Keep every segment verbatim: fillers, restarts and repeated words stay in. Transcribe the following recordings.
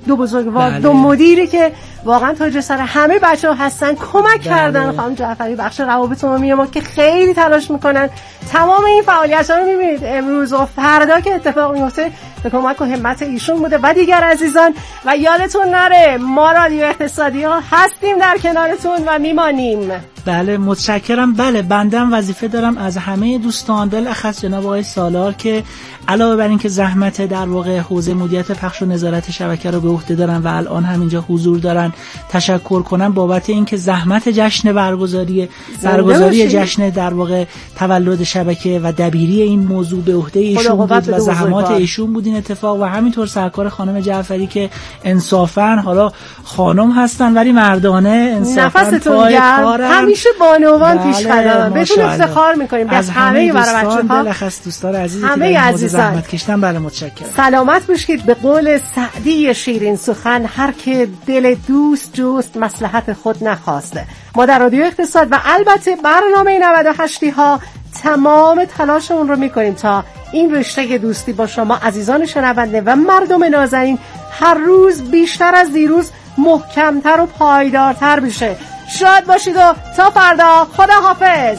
دو بزرگوار، بله. دو مدیری که واقعا تاج سر همه بچه‌ها هستن، کمک بله. کردن خانم جعفری، بخش روابط عمومی ما که خیلی تلاش میکنن. تمام این فعالیت‌ها رو می‌بینید امروز و فردا که اتفاق میفته به کمک و همت ایشون بوده و دیگر عزیزان. و یادتون نره ما رادیو اقتصادی‌ها هستیم در کنارتون و میمانیم. بله متشکرم. بله بندم وظیفه دارم از همه دوستان، بالاخص جناب آقای سالار که علاوه بر این که زحمت در واقع حوزه مدیریت پخش و نظارت شبکه رو به عهده دارن و الان هم اینجا حضور دارن، تشکر کنم بابت این که زحمت جشن برگزاری برگزاری جشن در واقع تولد شبکه و دبیری این موضوع به عهده ایشون بود و زحمات ایشون بود این اتفاق، و همینطور سرکار خانم جعفری که انصافا حالا خانم هستن ولی مردانه انصافا پای کارن، همیشه بانوان پیش قدمن. بهتون افتخار میکنیم از همه برای بچه‌ها، بالاخص دوستان عزیزی همه عزیزان زحمت کشیدن. بله متشکرم. سلامت باشید. به قول سعدی شیرین سخن، هر که دل دوست جست مصلحت خود نخواسته. ما در رادیو اقتصاد و البته برنامه نود و هشت ها تمام تلاشمون رو میکنیم تا این رشته دوستی با شما عزیزان شنونده و مردم نازنین هر روز بیشتر از دیروز محکمتر و پایدارتر بشه. شاد باشید و تا فردا، خدا حافظ.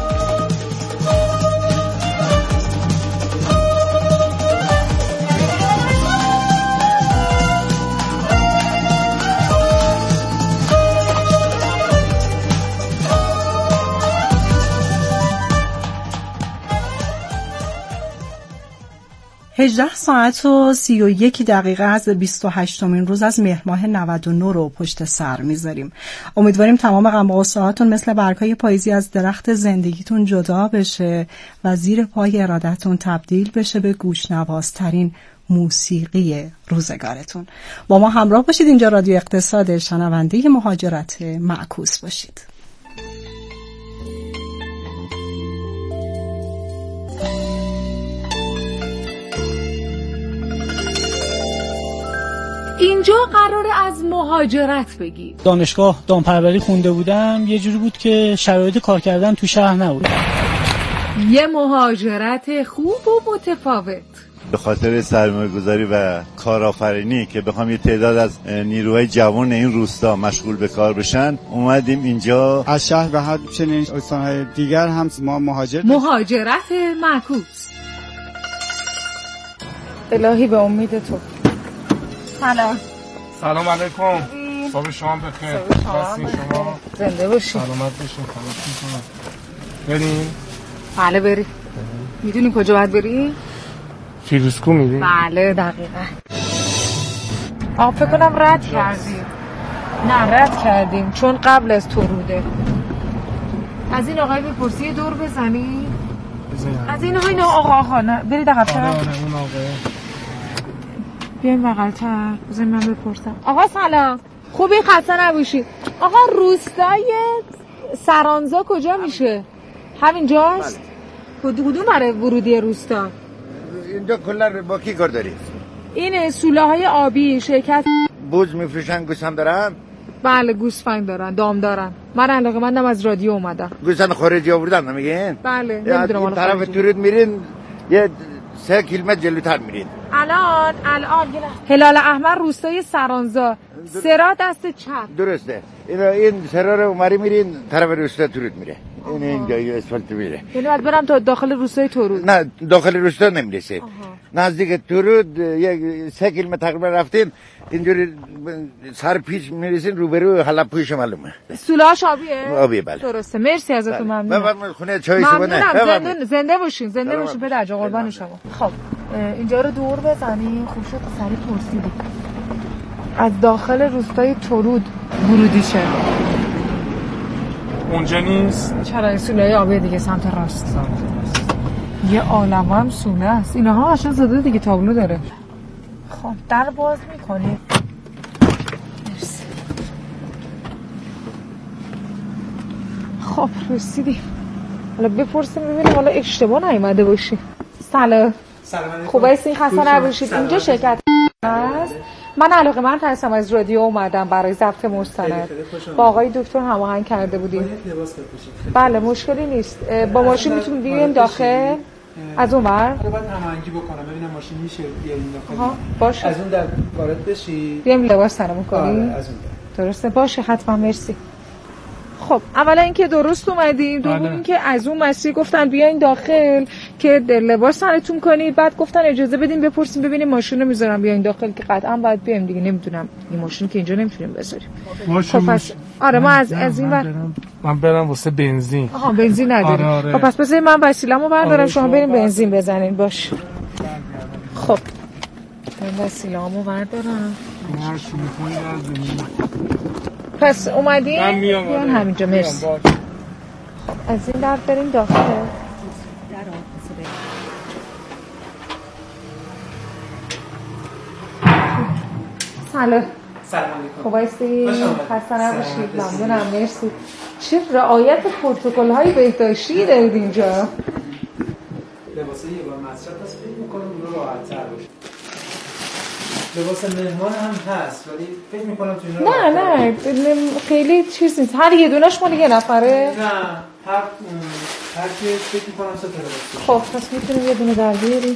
هجده ساعت و سی و یک دقیقه از بیست و هشتمین روز از مهر ماه نود و نه رو پشت سر میذاریم. امیدواریم تمام غم و غصه‌هاتون مثل برگ‌های پاییزی از درخت زندگیتون جدا بشه و زیر پای ارادتون تبدیل بشه به گوشنوازترین موسیقی روزگارتون. با ما همراه باشید. اینجا رادیو اقتصاد، شنونده مهاجرت معکوس باشید. اینجا قراره از مهاجرت بگیم. دانشگاه دامپروری خونده بودم، یه جوری بود که شرایط کار کردن تو شهر نبود. یه مهاجرت خوب و متفاوت. به خاطر سرمایه‌گذاری و کارآفرینی که بخوام یه تعداد از نیروهای جوان این روستا مشغول به کار بشن، اومدیم اینجا. از شهر و همچنین استان‌های دیگر هم ما مهاجر مهاجرت معکوس. الهی به امید تو. سلام. سلام علیکم. صبح شما بخیر. صبح شما. زنده باشین. سلامت باشین. خواهش می‌کنم. بریم؟ بله بریم. میدونی کجا باید بریم؟ فیروزکو میریم؟ بله دقیقاً. آه فکر کنم رد کردیم. نه رد کردیم چون قبل از توروده. از این آقای بپرسی یه دور بزنی؟ بزنیم. از این آقای نه آقا آقا نه برید عقب‌تر. آره آره اون آقای. بیاین بغل‌تر. بذار من بپرسم. آقا سلام. خوبی خسته نباشید. آقا روستای سرانزا کجا میشه؟ همینجاست؟ کدوم برای ورودی روستا؟ اینجا کلا با کی کار داری؟ این سولاهای آبی شرکت بوز میفروشن، گوس هم دارن؟ بله گوسفند دارن، دام دارن. من علاقه‌مندم از رادیو اومدم. گوسفند خارجی آوردن نمیگین؟ بله نمیدونم اون طرف تورید میرین یه سه کیلومتر جلوتر میرین. الان الان هلال احمر روستای سرانزا، سرا دست چپ. درسته. این این سرا رو اومری میرین طرف روستا تورید میره. این اینجا اسفالت میره. یعنی باید برم تا داخل روستای تورود؟ نه داخل روستا نمیرسید. نزدیک تورود یک سه کیلومتر تقریبا رفتین، اینجوری سر پیش میرسین روبرو حلب‌پوش معلومه. سولاش آبیه؟ آبیه بله. درسته. مرسی ازتون ممنونم. بفرمایید خونه چای صبح نه. زنده زنده باشین، زنده باشین پدر جان قربان شما. خب اینجا رو دور بزنین. خوب شد سری پرسیدی. از داخل روستای تورود ورودیشه. اونجا نیست؟ چرا سولای آبی دیگه سمت راست. سمت راست. یه عالمه هم سونه است. اینها قشنگ زده دیگه، تابلو داره. خب در باز میکنی. مرسی. خب رسیدیم. حالا بپرسیم ببینیم حالا اشتباه نیومده باشی. سلام. سلام. خوبه این خسته نباشید. اینجا شرکت است. من علاقه‌مند هستم، از رادیو اومدم برای ضبط مستند. با آقای دکتر هماهنگ کرده بودیم. بله مشکلی نیست. با ماشین میتونیم بیایم داخل. از اون ور آره باید هماهنگی بکنم ببینم ماشین میشه بیاریم داخل. باشه. از اون در وارد بشی. بیام لباس سرمون کنی؟ آره از اون در. درسته باشه حتما مرسی. خب اولا اینکه درست اومدیم، دوم اینکه از اون مسیر گفتن بیاین داخل که لباس سرتون کنید، بعد گفتن اجازه بدین بپرسیم ببینیم ماشین رو میذارم بیاین داخل که قطعا باید بیایم دیگه، نمیدونم این ماشین که اینجا نمیتونیم بذاریم. خب پس آره ما از از این ور من برم واسه بنزین. آها بنزین نداریم. آره آره. خب پس بذارید من وسیله‌مو بردارم، شما بریم بنزین بزنین. باشه خب من وسیله‌مو بردارم. هر چی می‌خوای بزنین. پس اومدین؟ من میام. بیان همینجا مرسی. خب از این در بریم داخل. سلام. سلام علیکم. خوب هستی؟ خسته نباشید. ممنونم مرسی. چه رعایت پروتکل‌های بهداشتی دارید اینجا. لباسه یه بار مصرف هست فکر می‌کنم اون رو راحت‌تر باشه. لباس مهمان هم هست ولی فکر می‌کنم تو اینا نه نه خیلی چیز نیست. هر یه دونه‌اش مال یه نفره؟ نه هر هر کی فکر می‌کنم سه تا لباس. خب پس می‌تونیم یه دونه در بیاریم.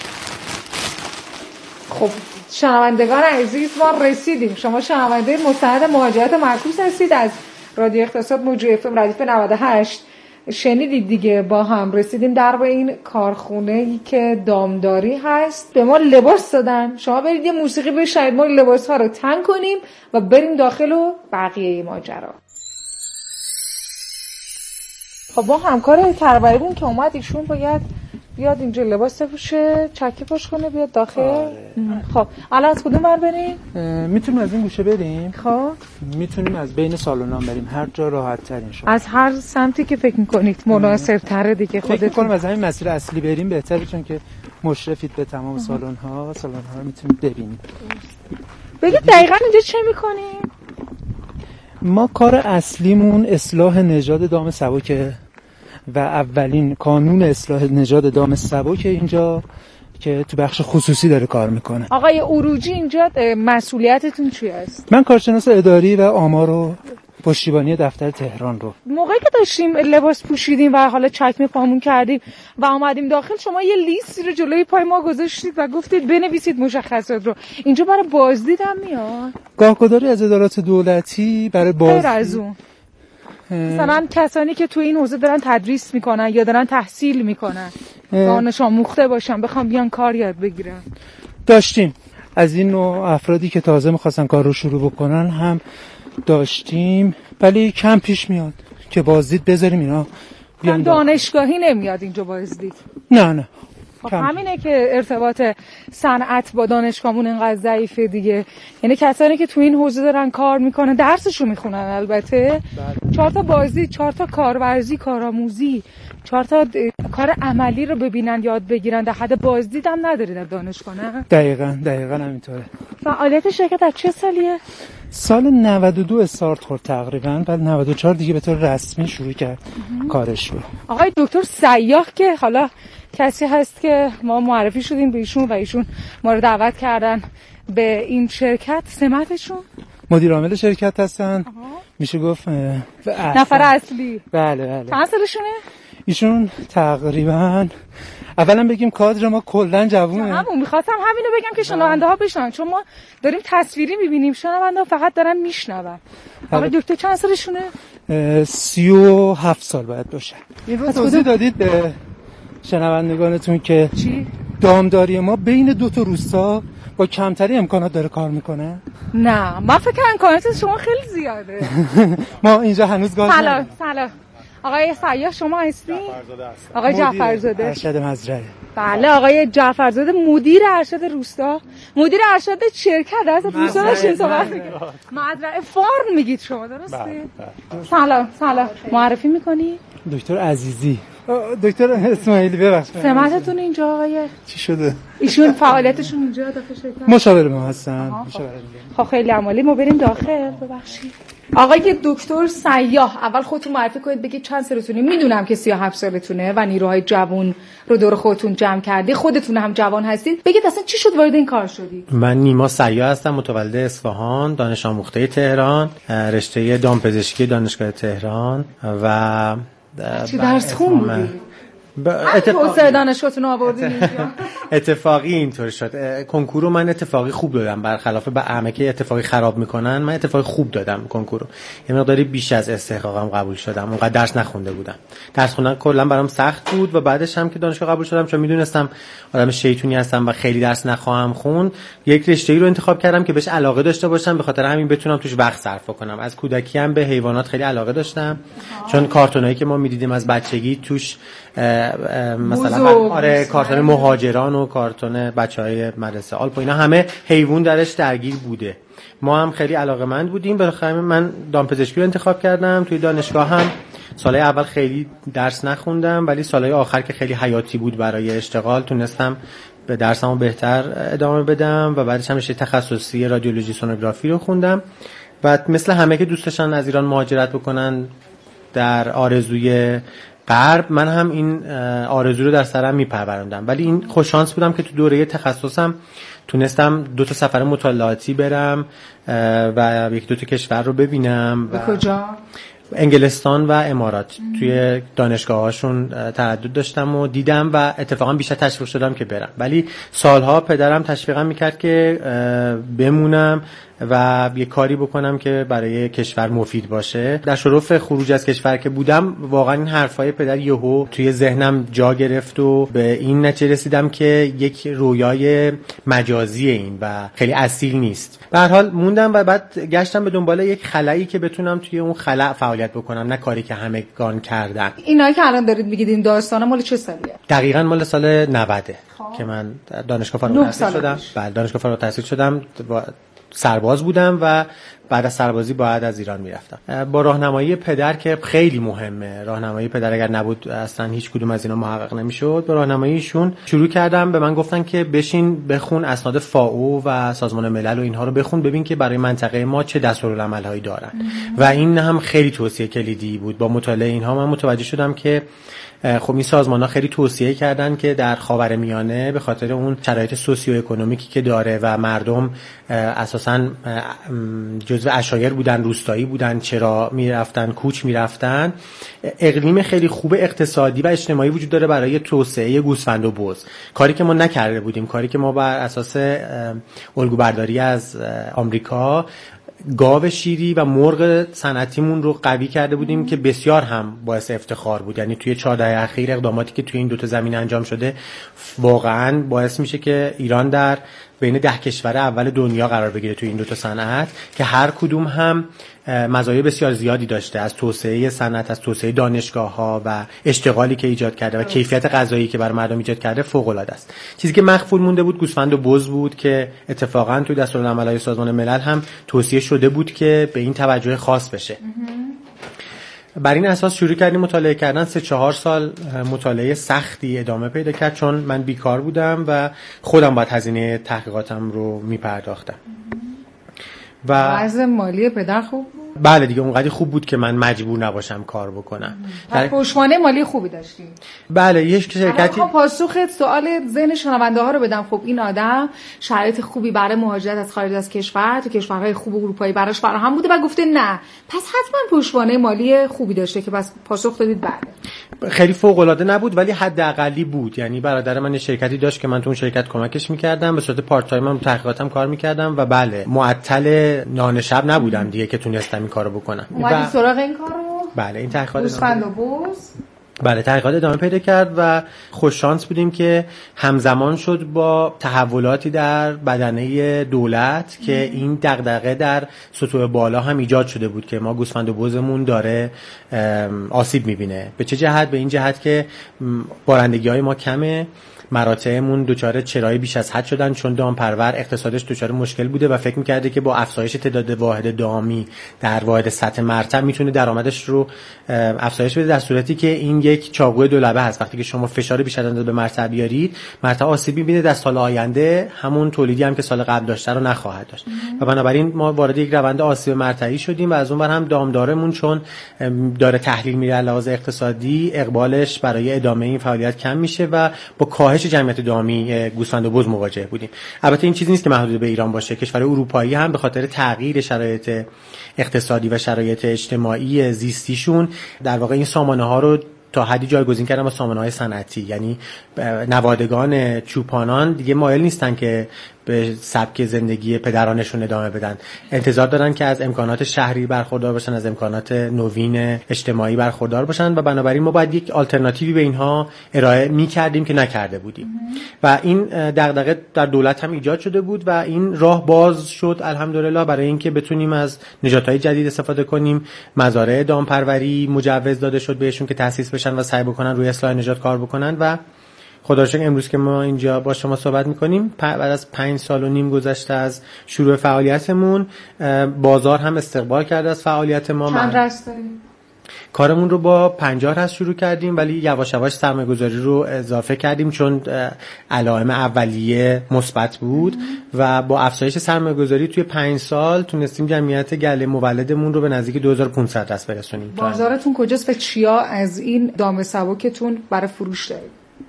خب شنوندگان عزیز ما رسیدیم. شما شنونده مستند مهاجرت معکوس هستید از رادیو اقتصاد موج اف ام ردیف نود و هشت. شنیدید دیگه، با هم رسیدیم در به این کارخونه‌ای که دامداری هست. به ما لباس دادن، شما برید یه موسیقی بشنوید، ما لباس‌ها رو تن کنیم و بریم داخل و بقیه ماجرا. خب با همکار تربیتون که اومد ایشون باید بیاد اینجا لباس بپوشه، چکه پاش کنه بیاد داخل. آره. خب الان از کدوم ور بریم؟ میتونیم از این گوشه بریم. خب میتونیم از بین سالن‌ها بریم، هر جا راحت تر انشالله. از هر سمتی که فکر می‌کنید مناسب تره دیگه خودتون. فکر می‌کنم از همین مسیر اصلی بریم بهتره، چون که مشرفید به تمام سالن‌ها، سالن‌ها رو میتونید ببینید. بگید دقیقاً اینجا چه می‌کنیم؟ ما کار اصلیمون اصلاح نژاد دام سبک و اولین کانون اصلاح نژاد دام سبک اینجا که تو بخش خصوصی داره کار میکنه. آقای اوروجی اینجا مسئولیتتون چی است؟ من کارشناس اداری و آمار و پشتیبانی دفتر تهران رو. موقعی که داشتیم لباس پوشیدیم و حالا چکمه پامون کردیم و اومدیم داخل، شما یه لیستی رو جلوی پای ما گذاشتید و گفتید بنویسید مشخصات رو. اینجا برای بازدید هم میاد؟ گاهگداری از ادارات دولتی برای بازدید. غیر از اون مثلا کسانی که تو این حوزه دارن تدریس میکنن یا دارن تحصیل میکنن، دانش آموخته باشن، بخوام بیان کار یاد بگیرن. داشتیم از این نوع افرادی که تازه میخواستن کار رو شروع بکنن هم داشتیم، ولی کم پیش میاد که بازدید بذاریم اینا بیان. دانشگاهی نمیاد اینجا بازدید؟ نه نه. خب همینه که ارتباط صنعت با دانشگاهمون اینقدر ضعیفه دیگه. یعنی کسانی که تو این حوزه دارن کار میکنن، درسشو میخونن البته، چهار تا بازدید، چهار تا کارورزی، کارآموزی، چهار تا کار عملی رو ببینن یاد بگیرن، در حد بازدید هم ندارید در دانشگاه نه؟ دقیقاً دقیقاً همینطوره. فعالیت شرکت از چه سالیه؟ سال نود و دو استارت خورد تقریباً، بعد نود و چهار دیگه به طور رسمی شروع کرد کارش رو. آقای دکتر سیاح که حالا کسی هست که ما معرفی شدیم به ایشون و ایشون ما رو دعوت کردن به این شرکت، سمتشون مدیر عامل شرکت هستن. آها. میشه گفت نفر اصلی. بله بله. چند سالشونه؟ ایشون تقریبا اولا بگیم کادر ما کلا جوونه. همون می‌خواستم همینو بگم که شنونده ها بشنون، چون ما داریم تصویری می‌بینیم، شنونده ها فقط دارن میشنون. آقا دکتر چند سالشونه؟ سی و هفت سال باید باشه. این رو توضیح دادید به شنوندگانتون که چی؟ دامداری ما بین دو تا روستا با کمتری امکانات داره کار میکنه؟ نه من فکر کنم امکانات شما خیلی زیاده. ما اینجا هنوز گاز سلام سلام آقای سیاح شما هستی؟ آقای جعفرزاده. ارشد مزرعه. بله آقای جعفرزاده مدیر ارشد روستا، مدیر ارشد شرکت از روستا داشتین صحبت می‌کنید. مزرعه فارم میگید شما درسته؟ سلام سلام معرفی می‌کنی؟ دکتر عزیزی. دکتر اسماعیلی ببخشید. سمتتون اینجا آقای چی شده؟ ایشون فعالیتشون اینجا داخل شرکت؟ مشاور ما هستن. مشاور خب خیلی عالی، ما بریم داخل. ببخشید. آقای دکتر سیاح، اول خودتون معرفی کنید، بگید چند سالتونه. میدونم که سی و هفت سالتونه و نیروهای جوان رو دور خودتون جمع کردی، خودتون هم جوان هستید. بگید اصلا چی شد وارد این کار شدید؟ من نیما سیاح هستم، متولد اصفهان، دانش آموخته تهران، رشته دامپزشکی دانشگاه تهران و چی درس خوندی؟ توسعه دانشگاهتون آوردین اینجا؟ اتفاقی اینطور شد. کنکورو من اتفاقی خوب دادم، برخلاف به همه که اتفاقی خراب میکنن، من اتفاقی خوب دادم کنکورو. یه مقداری بیش از استحقاقم قبول شدم. اونقدر درس نخونده بودم. درس خوندن کلا برام سخت بود و بعدش هم که دانشگاه قبول شدم چون میدونستم آدم شیطونی هستم و خیلی درس نخواهم خوند، یک رشته‌ای رو انتخاب کردم که بهش علاقه داشته باشم، به خاطر همین بتونم توش وقت صرف کنم. از کودکی هم به حیوانات خیلی علاقه داشتم. آه. چون کارتونایی که ما می‌دیدیم از بچگی توش اه اه مثلا آره کارتون مهاجران و کارتون بچهای مدرسه آلپ و اینا همه حیوان درش درگیر بوده. ما هم خیلی علاقه‌مند بودیم. بالاخره من دامپزشکی رو انتخاب کردم. توی دانشگاه هم سالهای اول خیلی درس نخوندم، ولی سالهای آخر که خیلی حیاتی بود برای اشتغال تونستم به درسمو بهتر ادامه بدم و بعدش هم رشته تخصصی رادیولوژی سونوگرافی رو خوندم. و مثل همه که دوست داشتن از ایران مهاجرت بکنن در آرزوی غرب، من هم این آرزو رو در سرم میپروراندم. ولی این خوش شانس بودم که تو دوره تخصصم تونستم دو تا سفر مطالعاتی برم و یک دو تا کشور رو ببینم. به کجا؟ انگلستان و امارات. ام. توی دانشگاه‌هاشون تردد داشتم و دیدم و اتفاقا بیشتر تشویق شدم که برم. ولی سالها پدرم تشویقم میکرد که بمونم و یه کاری بکنم که برای کشور مفید باشه. در شرف خروج از کشور که بودم واقعا این حرفای پدر یهو توی ذهنم جا گرفت و به این نتیجه رسیدم که یک رویای مجازی این و خیلی اصیل نیست. به هر حال موندم و بعد گشتم به دنبال یک خلایی که بتونم توی اون خلا فعالیت بکنم، نه کاری که همگان کردن. اینایی که الان دارید میگید این داستانا مال چه سالیه؟ دقیقاً مال سال نود که من دانشگاه فارغ التحصیل شدم. بله دانشگاه فارغ التحصیل شدم. سرباز بودم و بعد از سربازی باید از ایران میرفتم. با راهنمایی پدر که خیلی مهمه، راهنمایی پدر اگر نبود اصلا هیچ کدوم از اینا محقق نمیشد. با راهنماییشون شروع کردم. به من گفتن که بشین بخون اسناد فائو و سازمان ملل و اینها رو بخون، ببین که برای منطقه ما چه دستورالعمل‌هایی دارن. و این هم خیلی توصیه کلیدی بود. با مطالعه اینها من متوجه شدم که خب این سازمان‌ها خیلی توصیه کردن که در خاورمیانه به خاطر اون شرایط سوسیو اکونومیکی که داره و مردم اساساً جزو عشایر بودن، روستایی بودن، چرا میرفتن، کوچ میرفتن، اقلیم خیلی خوب اقتصادی و اجتماعی وجود داره برای توسعه گوسفند و بز. کاری که ما نکرده بودیم، کاری که ما بر اساس الگوبرداری از آمریکا گاو شیری و مرغ صنعتیمون رو قوی کرده بودیم که بسیار هم باعث افتخار بود. یعنی توی چهار دهه اخیر اقداماتی که توی این دوتا زمینه انجام شده واقعاً باعث میشه که ایران در بین ده کشور اول دنیا قرار بگیره توی این دوتا صنعت که هر کدوم هم مزایای بسیار زیادی داشته، از توسعه صنعت، از توسعه دانشگاه‌ها و اشتغالی که ایجاد کرده و کیفیت غذایی که برای مردم ایجاد کرده فوق‌العاده است. چیزی که مخفول مونده بود گوسفند و بز بود که اتفاقاً توی دستورالعمل‌های سازمان ملل هم توصیه شده بود که به این توجه خاص بشه. بر این اساس شروع کردیم مطالعه کردن. سه چهار سال مطالعه سختی ادامه پیدا کرد چون من بیکار بودم و خودم باید هزینه تحقیقاتم رو میپرداختم. و وضع مالی پدر خوب بود؟ بله دیگه اونقدر خوب بود که من مجبور نباشم کار بکنم. در پشتوانه مالی خوبی داشتی؟ بله یک شرکتی. خب پاسخ سوال ذهن شنونده ها رو بدم. خب این آدم شرایط خوبی برای مهاجرت از خارج از کشور تو کشورهای خوب اروپایی براش فراهم بوده و گفته نه، پس حتما پشتوانه مالی خوبی داشته که بس پاسخ دادید بله. خیلی فوق العاده نبود ولی حداقلی بود. یعنی برادر من شرکتی داشت که من تو اون شرکت کمکش می‌کردم، به صورت پارت تایم هم تحقیقاتم کار می‌کردم و بله معطل نان شب نبودم دیگه که تونستم این کارو بکنم. اومدی سراغ این کارو؟ بله این تحقیقات گوسفند و بز بله تحقیقات ادامه پیدا کرد و خوش شانس بودیم که همزمان شد با تحولاتی در بدنه دولت که این دغدغه در سطوح بالا هم ایجاد شده بود که ما گوسفند و بزمون داره آسیب میبینه. به چه جهت؟ به این جهت که بارندگی‌های ما کمه، مراتعمون دچار چرای بیش از حد شدن چون دامپرور اقتصادش دچار مشکل بوده و فکر می‌کرده که با افزایش تعداد واحد دامی در واحد سطح مرتع میتونه درآمدش رو افزایش بده، در صورتی که این یک چاقوی دو لبه هست. وقتی که شما فشار بیش از اندازه به مرتع بیارید، مرتع آسیب می‌بینه، در سال آینده همون تولیدی هم که سال قبل داشته رو نخواهد داشت و بنابراین ما وارد یک روند آسیب مرتعی شدیم و از اون ور هم دامدارمون چون داره تحلیل میره لحاظ اقتصادی، اقبالش برای ادامه این فعالیت کم میشه و با کاهش جمعیت دامی گوسفند و بز مواجه بودیم. البته این چیزی نیست که محدود به ایران باشه، کشور اروپایی هم به خاطر تغییر شرایط اقتصادی و شرایط اجتماعی زیستیشون در واقع این سامانه ها رو تا حدی جایگزین کردن با سامانه‌های صنعتی. یعنی نوادگان چوپانان دیگه مایل نیستن که به سبک زندگی پدرانشون ادامه بدن، انتظار دارن که از امکانات شهری برخوردار باشن، از امکانات نوین اجتماعی برخوردار باشن و بنابراین ما باید یک آلترناتیوی به اینها ارائه می‌کردیم که نکرده بودیم و این دغدغه در دولت هم ایجاد شده بود و این راه باز شد الحمدلله برای اینکه بتونیم از نژادهای جدید استفاده کنیم. مزارع دامپروری مجوز داده شد بهشون که تأسیس بشن و سعی بکنن روی اصلاح نژاد کار بکنن و خدا رو شکر امروز که ما اینجا با شما صحبت میکنیم بعد از پنج سال و نیم گذشته از شروع فعالیتمون، بازار هم استقبال کرده از فعالیت ما. چند رست داریم؟ کارمون رو با پنجاه رست شروع کردیم ولی یواش یواش سرمایه‌گذاری رو اضافه کردیم چون علائم اولیه مثبت بود و با افزایش سرمایه‌گذاری توی پنج سال تونستیم جمعیت گله مولدمون رو به نزدیک دو هزار و پانصد رست برسونیم. بازارتون کجاست و چیا از این دام سبکتون برای فروش دارید؟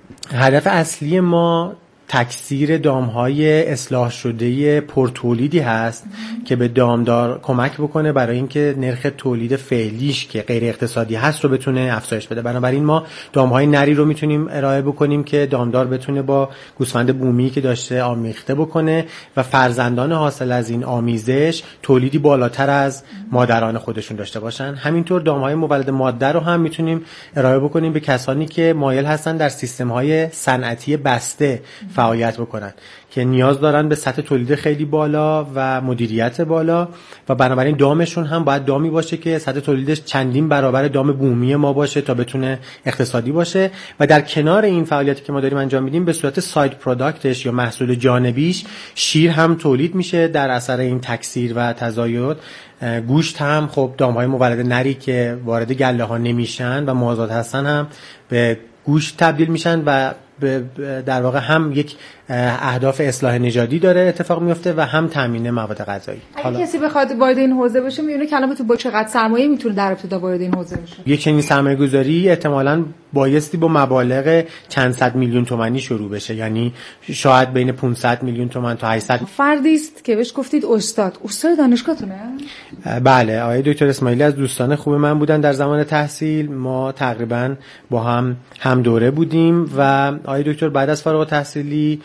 هدف اصلی ما تکثیر دامهای اصلاح شده پرتولیدی هست که به دامدار کمک بکنه برای اینکه نرخ تولید فعلیش که غیر اقتصادی هست رو بتونه افزایش بده. بنابراین ما دامهای نری رو میتونیم ارائه بکنیم که دامدار بتونه با گوسفند بومی که داشته آمیخته بکنه و فرزندان حاصل از این آمیزش تولیدی بالاتر از مادران خودشون داشته باشن. همینطور دامهای مولد ماده رو هم میتونیم ارائه بکنیم به کسانی که مایل هستن در سیستم‌های صنعتی بسته فعالیت بکنن که نیاز دارن به سطح تولید خیلی بالا و مدیریت بالا و بنابراین دامشون هم باید دامی باشه که سطح تولیدش چندین برابر دام بومی ما باشه تا بتونه اقتصادی باشه. و در کنار این فعالیتی که ما داریم انجام میدیم به صورت ساید پروداکتش یا محصول جانبیش شیر هم تولید میشه در اثر این تکثیر و تزاید. گوشت هم خب دامهای مولد نری که وارد گله ها نمیشن و مازاد هستن هم به گوشت تبدیل میشن و در واقع هم یک اهداف اصلاح نژادی داره اتفاق میفته و هم تامین مواد غذایی. اگه کسی بخواد وارد این حوزه بشه میونه کلمه تو با چقدر سرمایه میتونه در ابتدا وارد این حوزه بشه؟ یک چنین سرمایه گذاری احتمالاً بایستی با مبالغ چند صد میلیون تومانی شروع بشه، یعنی شاید بین پانصد میلیون تومان تا هشتصد. فردی است که بهش گفتید استاد، استاد دانشگاهتونه؟ بله، آقای دکتر اسماعیلی از دوستان خوب من بودن در زمان تحصیل. ما تقریبا با هم هم دوره بودیم و آقای دکتر بعد از فارغ التحصیلی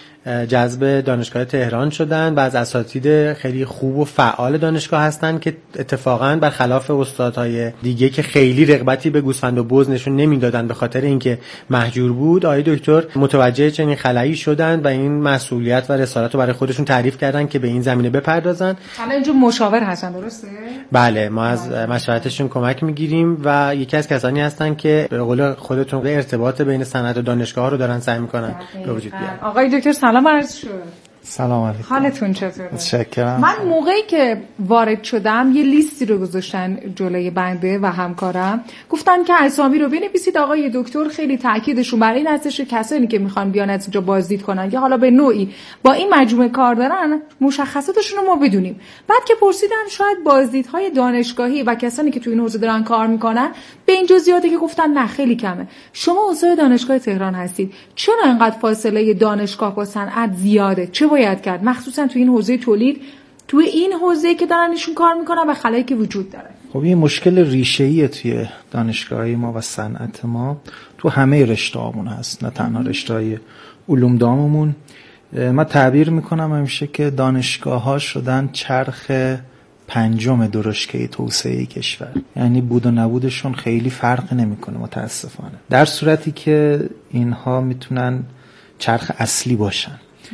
جذب دانشگاه تهران شدن و از اساتید خیلی خوب و فعال دانشگاه هستن که اتفاقا برخلاف استادهای دیگه که خیلی رغبتی به گوسفند و بز نشون نمیدادن به خاطر اینکه مهجور بود، آقای دکتر متوجه چنین خلایی شدن و این مسئولیت و رسالت رو برای خودشون تعریف کردن که به این زمینه بپردازن. حالا اینجا مشاور هستن، درسته؟ بله، ما از مشورتشون کمک میگیریم و یکی از کسانی هستن که به قول خودتون ارتباط بین صنعت و دانشگاه رو دارن سعی میکنن به وجود بیارن. آقای دکتر سلام عرض شد. سلام علیکم. حالتون چطوره؟ متشکرم. من موقعی که وارد شدم یه لیستی رو گذاشتن جلوی بنده و همکارم، گفتن که اسامی رو بنویسید. آقای دکتر خیلی تاکیدشون برای این هستش کسانی که میخوان بیان از اینجا بازدید کنن یا حالا به نوعی با این مجموعه کار دارن مشخصاتشون رو ما بدونیم. بعد که پرسیدم شاید بازدیدهای دانشگاهی و کسانی که تو این حوزه دارن کار میکنن به این جزئیاتی که گفتن نه خیلی کمه. شما استاد دانشگاه تهران هستید، چرا اینقدر فاصله دانشگاه با صنعت زیاده؟ چه باید کرد مخصوصا تو این حوزه تولید، تو این حوزه که دارن ایشون کار میکنن و خلایی که وجود داره؟ خب این مشکل ریشه‌ایه توی دانشگاهی ما و صنعت ما، تو همه رشته‌هامون هست، نه تنها رشته‌های علوم داممون. من تعبیر میکنم همیشه که دانشگاه‌ها شدن چرخ پنجم درشکه توسعه کشور، یعنی بود و نبودشون خیلی فرق نمیکنه متاسفانه، در صورتی که اینها میتونن چرخ اصلی باشن.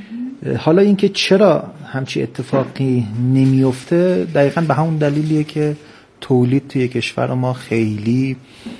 حالا اینکه چرا همچی اتفاقی نمیفته دقیقاً به همون دلیلیه که تولید توی کشور ما خیلی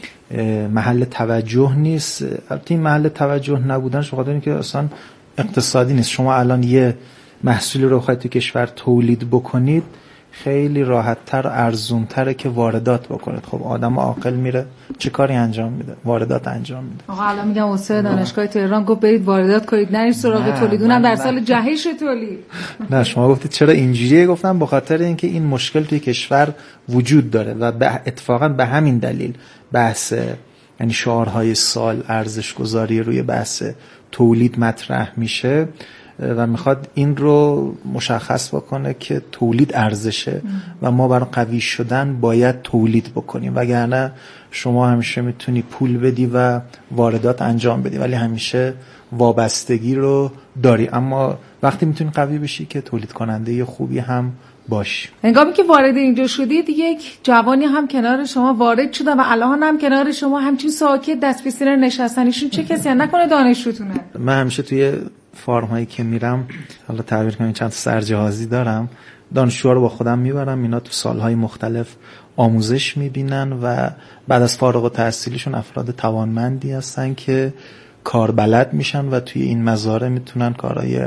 محل توجه نیست. البته این محل توجه نبودنش بخاطر اینکه اصلا اقتصادی نیست. شما الان یه محصولی رو بخواید توی کشور تولید بکنید خیلی راحت‌تر و ارزون‌تره که واردات بکنید. خب آدم عاقل میره چه کاری انجام میده؟ واردات انجام میده. آقا الان میگم استاد دانشگاه تهران گفت برید واردات کنید، نرید سراغ تولید، اونم در سال جهش تولید. نه شما گفتید چرا اینجوریه؟ گفتم به خاطر اینکه این مشکل توی کشور وجود داره و اتفاقا به همین دلیل بحث یعنی شعارهای سال ارزش گذاری روی بحث تولید مطرح میشه. و میخواد این رو مشخص بکنه که تولید ارزشه و ما برای قوی شدن باید تولید بکنیم، وگرنه شما همیشه میتونی پول بدی و واردات انجام بدی ولی همیشه وابستگی رو داری، اما وقتی میتونی قوی بشی که تولید کننده خوبی هم باشی. هنگامی که وارد اینجا شدید یک جوانی هم کنار شما وارد شده و الان هم کنار شما همچین ساکت دست به سینه نشستنیشون چه کسی نکنه دانشجوتونه؟ من همیشه توی فارم هایی که میرم، حالا تعبیر کنم چند تا سرجهازی دارم، دانشجوها رو با خودم میبرم، اینا تو سالهای مختلف آموزش میبینن و بعد از فارغ التحصیلیشون افراد توانمندی هستن که کاربلد میشن و توی این مزارع میتونن کارهای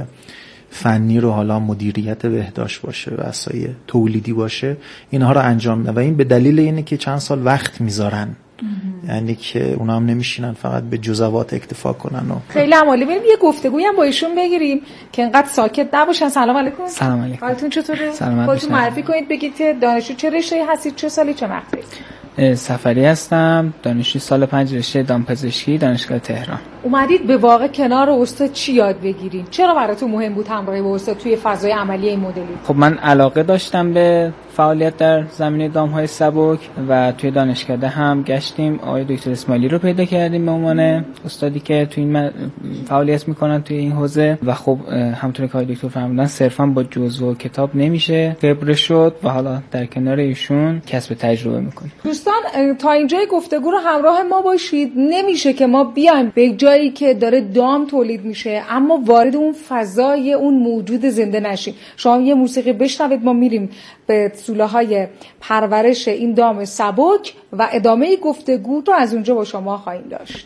فنی رو، حالا مدیریت بهداشت باشه و اسای تولیدی باشه، اینها رو انجام میدن و این به دلیل اینه که چند سال وقت میذارن، یعنی که اونا هم نمیشینن فقط به جزوات اکتفا کنن. و خیلی عالی. بریم یه گفتگویی هم با ایشون بگیریم که انقدر ساکت نباشن. سلام علیکم. سلام علیکم. حالتون چطوره؟ سلامت خودتون معرفی کنید، بگید که دانشجو چه رشته‌ای هستید، چه سالی، چه مقطعی؟ سفری هستم، دانشجوی سال پنج رشته دامپزشکی دانشگاه تهران. اومدید به واقع کنار استاد چی یاد بگیرید؟ چرا براتون مهم بود همراهی با استاد توی فضای عملی این مدلی؟ خب من علاقه داشتم به فعالیت در زمینه دام‌های سبک و توی دانشکده هم گشتیم، آقای دکتر اسماعیلی رو پیدا کردیم به عنوان استادی که توی این فعالیت میکنن توی این حوزه و خب همونطور که آقای دکتر فرمودن صرفا با جزوه و کتاب نمیشه خبره شد و حالا در کنار ایشون کسب تجربه میکنیم. دوستان تا اینجای گفتگو رو همراه ما باشید. نمیشه که ما بیایم به جایی که داره دام تولید میشه اما وارد اون فضای اون موجود زنده نشیم. شما یه موسیقی بشنوید، ما میریم به سوله‌های پرورش این دام سبک و ادامه گفتگو رو از اونجا با شما خواهیم داشت.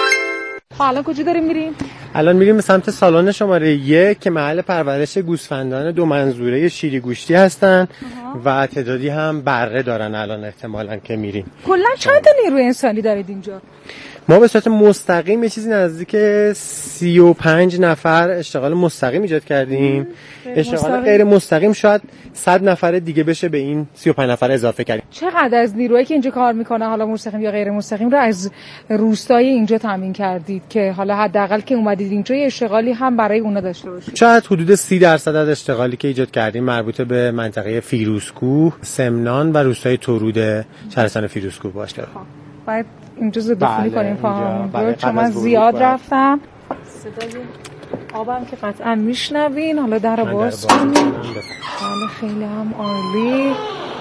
حالا کجا داریم میریم؟ الان میریم به سمت سالن شماره یک که محل پرورش گوسفندان دو منظوره شیری گوشتی هستن و تعدادی هم بره دارن الان احتمالاً که میریم. کلا چند تا نیروی انسانی دارید اینجا؟ ما به صورت مستقیم یه چیزی نزدیک سی و پنج نفر اشتغال مستقیم ایجاد کردیم. اشتغال غیر مستقیم شاید صد نفر دیگه بشه به این سی و پنج نفر اضافه کردیم. چقدر از نیروهایی که اینجا کار میکنه، حالا مستقیم یا غیر مستقیم، رو از روستای اینجا تامین کردید که حالا حداقل که اومدید اینجا یه اشتغالی هم برای اونا داشته باشید؟ شاید حدود سی درصد از اشتغالی که ایجاد کردیم مربوط به منطقه فیروزکوه، سمنان و روستای تورود شهرستان فیروزکوه باشه. باید اینجا زدوخونی کنیم فهم رو، چون من زیاد رفتم. صدای آبم که قطعا میشنوین. حالا در رو باز کنیم. حالا خیلی هم عالی.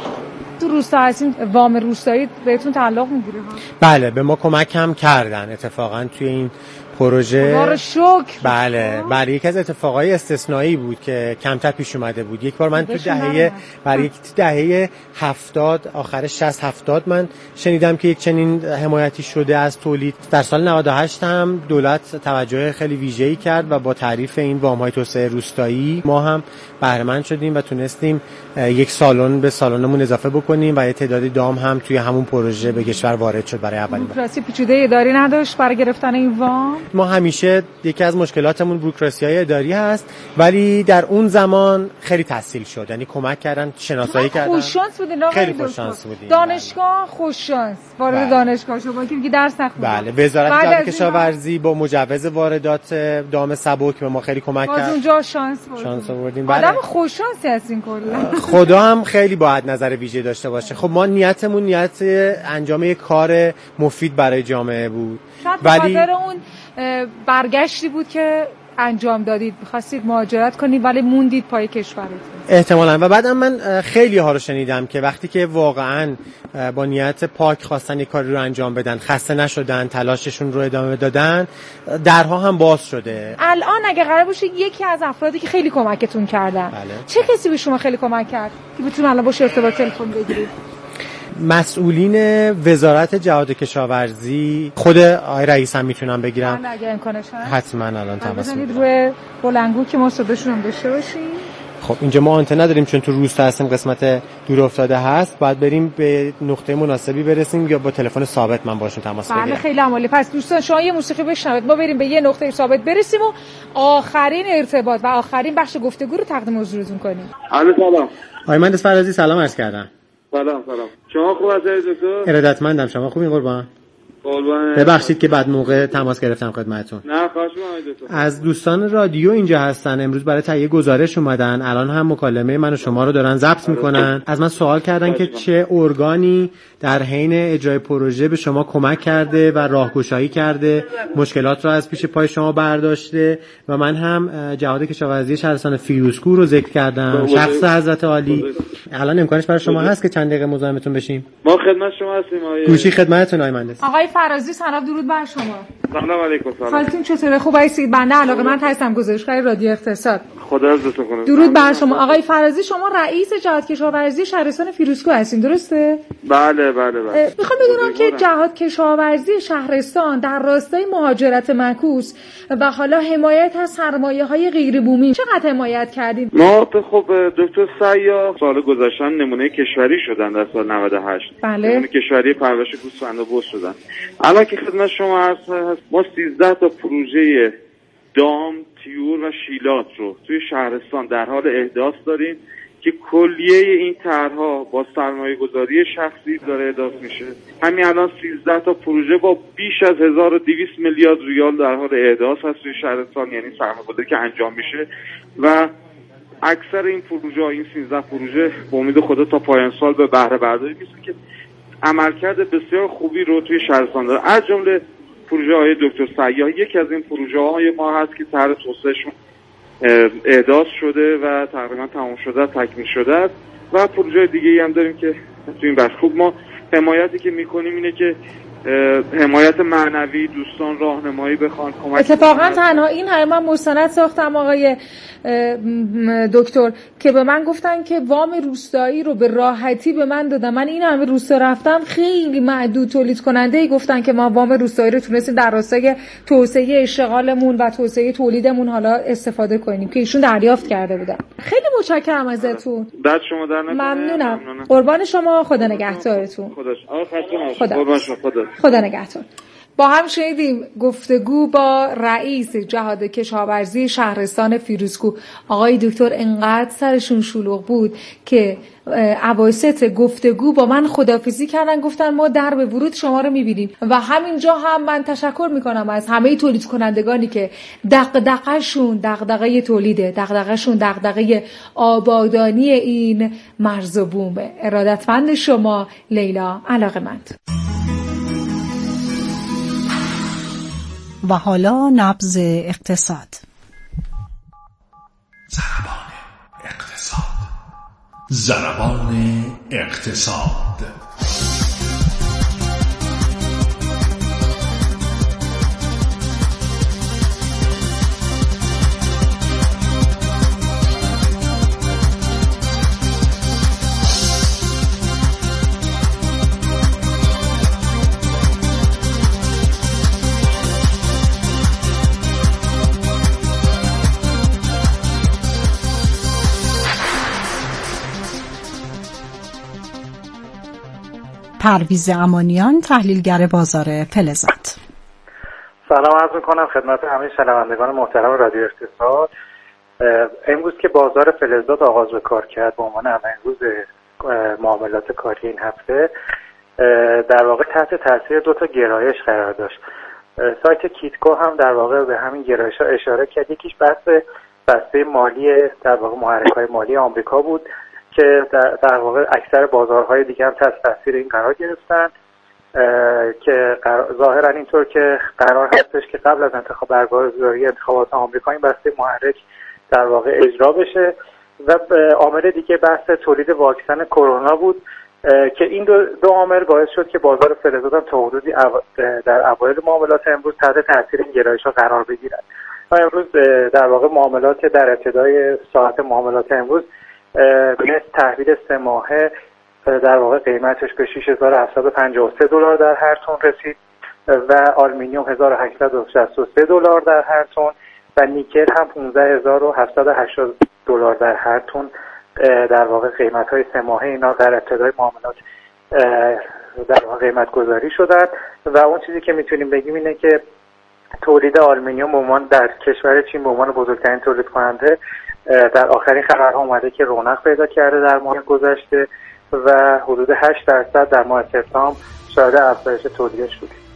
تو روستا هستیم، وام روستایی بهتون تعلق میگیره ها؟ بله، به ما کمک هم کردن اتفاقا توی این پروژه. خدا رو شکر. بله بله، یکی از اتفاقای استثنایی بود که کمتر پیش اومده بود. یک بار من تو دهه برای دهه هفتاد، آخر شصت هفتاد من شنیدم که یک چنین حمایتی شده از تولید. در سال نود و هشت هم دولت توجه خیلی ویژه‌ای کرد و با تعریف این وام‌های توسعه روستایی ما هم بهره مند شدیم و تونستیم یک سالن به سالنمون اضافه بکنیم و یه تعدادی دام هم توی همون پروژه به کشور وارد شد برای اولین بار. بروکراسی پیچیده اداری نداشت برای گرفتن این وام؟ ما همیشه یکی از مشکلاتمون بوروکراسی‌های اداری هست، ولی در اون زمان خیلی تسهیل شد، یعنی کمک کردن، شناسایی کردن. خوش شانس بودین آقای خیلی خوش شانس بودین. دانشگاه خوش شانس. وارد دانشگاه شما که میگی درس نخوندید. بله، وزارت جهاد کشاورزی با مجوز واردات دام سبک به ما خیلی کمک کرد. از اونجا شانس بردیم. شانس آوردیم. آدم خوش شانسی هستین کلا. خدا هم خیلی باید نظر ویژه داشته باشه. خب ما نیتمون نیت انجام یک کار مفید برای جامعه بود. ولی خاطر اون برگشتی بود که انجام دادید، می‌خواستید مهاجرت کنید ولی موندید پای کشورتون احتمالاً. و بعدم من خیلی ها رو شنیدم که وقتی که واقعاً با نیت پاک خواستن یک کاری رو انجام بدن، خسته نشدن، تلاششون رو ادامه دادن، درها هم باز شده. الان اگه قرار باشه یکی از افرادی که خیلی کمکتون کردن، بله. چه کسی به شما خیلی کمک کرد که بتونن الان باشه ارتباط تلفن بگیرید؟ مسئولین وزارت جهاد کشاورزی، خود آقای رئیس هم میتونم بگیرم اگه امکانش هست حتما الان تماس بگیرید روی بلندگو که ما صداشون هم داشته باشیم. خب اینجا ما آنتن نداریم چون تو روستا هستیم، قسمت دور افتاده هست، باید بریم به نقطه مناسبی برسیم یا با تلفن ثابت من باشون تماس بگیرم. بله خیلی عالی. پس دوستان شما یه موسیقی بشنوید، ما بریم به یه نقطه ثابت برسیم و آخرین ارتباط و آخرین بخش گفتگو رو تقدیم حضورتون کنیم. الو سلام. آقای مهندس فرازی سلام عرض کردم. سلام سلام. شما خوب هستید دکتر؟ ارادتمندم. شما خوبین قربان؟ ببخشید که بعد موقع تماس گرفتم خدمتتون. نه خواهش می‌کنم. از دوستان رادیو اینجا هستن، امروز برای تهیه گزارش اومدن، الان هم مکالمه من و شما رو دارن ضبط میکنن. از من سوال کردن که چه ارگانی در حین اجرای پروژه به شما کمک کرده و راهگشایی کرده، مشکلات رو از پیش پای شما برداشته، و من هم جهاد کشاورزی شهرستان فیروزکوه رو ذکر کردم، شخص حضرت عالی. الان امکانش برای شما هست که چند دقیقه مزاحمتون بشیم؟ ما خدمت شما هستیم آقای گوشی خدمتتون آقای مهندس. آقای فرازی سلام، درود بر شما. سلام علیکم. سلام. حالتون چطوره؟ خوب هستید؟ بنده علاقه‌مند هستم، گزارشگر رادیو اقتصاد. خدا عزتون کنه. درود بر شما. آقای فرازی شما رئیس جهاد کشاورزی شهرستان فیروزکوه هستین، درسته؟ بله بله بله. میخوام بدونم که جهاد کشاورزی شهرستان در راستای مهاجرت معکوس و حالا حمایت از سرمایه‌های غیر بومی چقدر حمایت کردید؟ ما خب دکتر سیاح سال گذشته نمونه کشوری شدن در سال نود و هشت. بله. نمونه کشوری پرورش گوسفند و بز شدن. الان که خدمت شما هست ما سیزده تا پروژه دام، طیور و شیلات رو توی شهرستان در حال احداث داریم که کلیه این طرح‌ها با سرمایه گذاری شخصی داره احداث میشه. همین الان سیزده تا پروژه با بیش از هزار و دویست میلیارد ریال در حال احداث هست توی شهرستان، یعنی سرمایه گذاری که انجام میشه و اکثر این پروژه ها این سیزده پروژه به امید خدا تا پایان سال به بهره برداری میشه که عملکرد بسیار خوبی رو توی شهرستان داره. از جمله پروژه های دکتر سیاح یکی از این پروژه های ما هست که طرح توسعه‌شون احداث شده و تقریبا تمام شده، تکمیل شده است و پروژه دیگه ای هم داریم که تو این بخش. خوب ما حمایتی که میکنیم اینه که حمایت معنوی، دوستان راهنمایی بخوان، کمک. اتفاقا تنها این همه من مستند ساختم آقای دکتر که به من گفتن که وام روستایی رو به راحتی به من دادن. من این همه روستا رفتم، خیلی معدود تولید کننده ای گفتن که ما وام روستایی رو تونستیم در راستای توسعه اشتغالمون و توسعه تولیدمون حالا استفاده کنیم که ایشون دریافت کرده بودن. خیلی متشکرم ازتون. بعد شما در نکنه. ممنونم. قربان شما، خدا نگهدارتون. خدا آقا خسته خدا. قربان شما. خدا خدا نگهدار. با هم شنیدیم گفتگو با رئیس جهاد کشاورزی شهرستان فیروزکوه. آقای دکتر انقدر سرشون شلوغ بود که اواسط گفتگو با من خداحافظی کردن، گفتن ما در به ورود شما رو میبینیم و همینجا هم من تشکر میکنم از همه تولید کنندگانی که دغدغه‌شون دغدغه تولیده، دغدغه‌شون دغدغه آبادانی این مرز و بومه. ارادتمند شما، لیلا علاقه‌مند. و حالا نبض اقتصاد. ضربان اقتصاد. ضربان اقتصاد. پرویز امانیان، تحلیلگر بازار فلزات. سلام عرض می‌کنم خدمت همه شنوندگان محترم رادیو اقتصاد. امروز که بازار فلزات آغاز به کار کرد به عنوان اولین روز معاملات کاری این هفته، در واقع تحت تاثیر دو تا گرایش قرار داشت. سایت کیتکو هم در واقع به همین گرایش‌ها اشاره کرد. یکیش بحث بسته مالی در واقع محرک‌های مالی آمریکا بود که در, در واقع اکثر بازارهای دیگه هم تحت تاثیر این قرار گرفتن که ظاهرا اینطور که قرار هستش که قبل از انتخاب برگزاری انتخابات آمریکا این بسته محرک در واقع اجرا بشه. و عامل دیگه بحث تولید واکسن کرونا بود که این دو, دو عامل باعث شد که بازار فلزات هم تا حدودی در اوایل معاملات امروز تحت تاثیر این گرایش‌ها قرار بگیرد. و امروز در واقع معاملات در ابتدای ساعت معاملات امروز مثل تحویل سه ماهه در واقع قیمتش به شش هزار و هفتصد و پنجاه و سه دلار در هر تن رسید و آلومینیوم هزار و هشتصد و شصت و سه دلار در هر تن و نیکل هم پانزده هزار و هفتصد و هشتاد دلار در هر تن در واقع قیمت‌های سه ماهه اینا در ابتدای معاملات در واقع قیمت گذاری شدن. و اون چیزی که میتونیم بگیم اینه که تولید آلومینیوم به عنوان در کشور چین به عنوان بزرگترین تولید کننده در آخرین خبرها اومده که رونق پیدا کرده در ماه گذشته و حدود هشت درصد در ماه سپتامبر شاهد افزایش تولیدش بودیم.